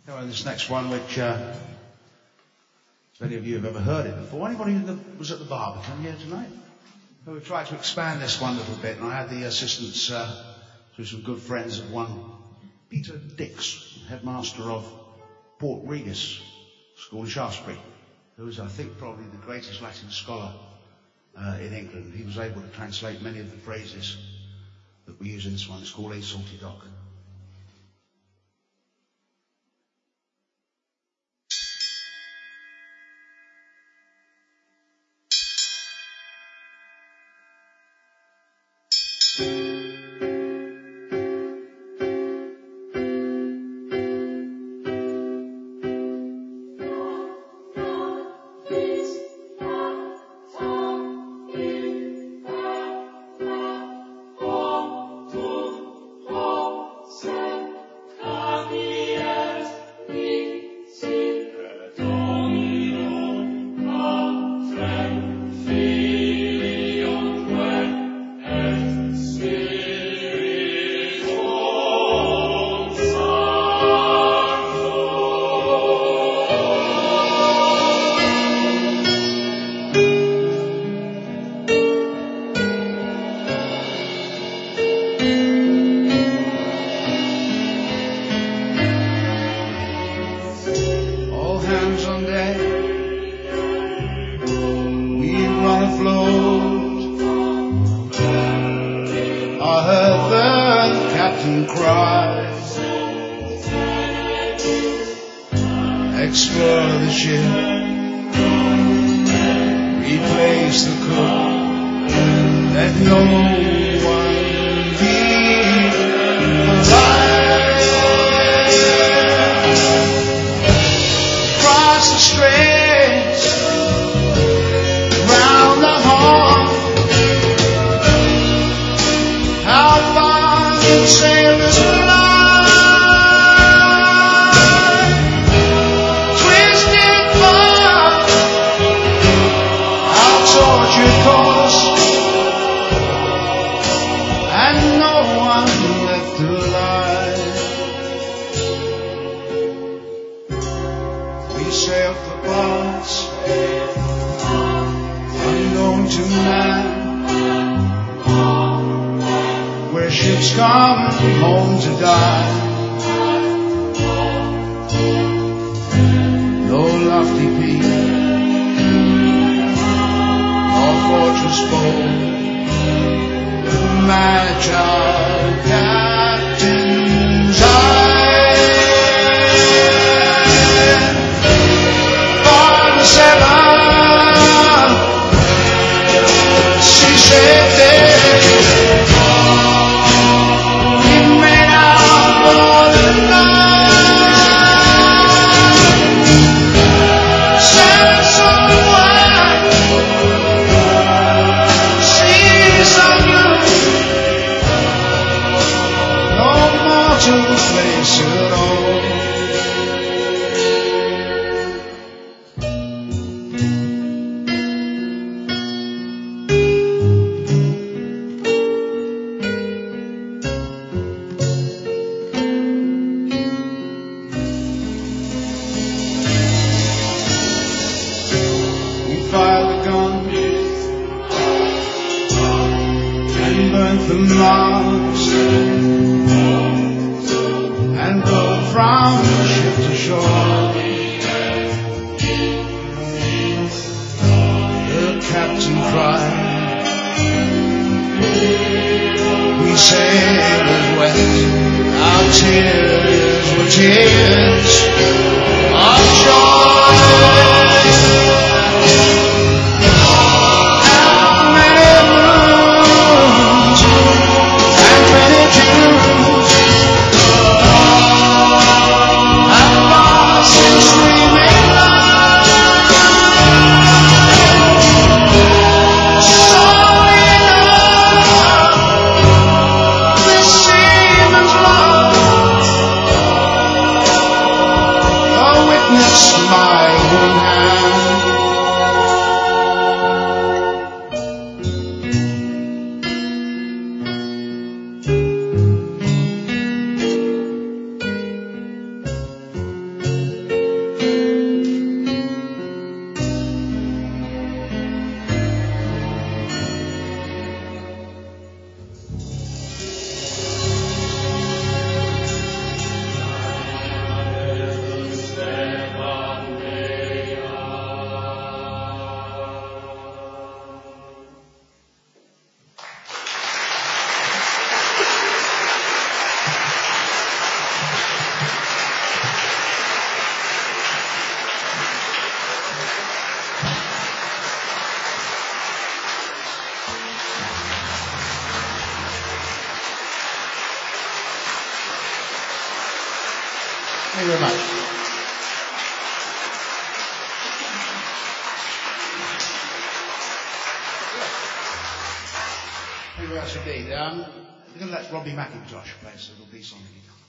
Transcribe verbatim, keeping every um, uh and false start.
Now, this next one, which uh, if any of you have ever heard it before, anybody who was at the Barbican here tonight? So we tried to expand this one a little bit, and I had the assistance uh, through some good friends of one, Peter Dix, headmaster of Port Regis School in Shaftesbury, who is, I think, probably the greatest Latin scholar uh, in England. He was able to translate many of the phrases that we use in this one. It's called A Salty Dock. much. Thank you very much indeed. Um, we're going to let Robbie McIntosh play a little piece on the guitar.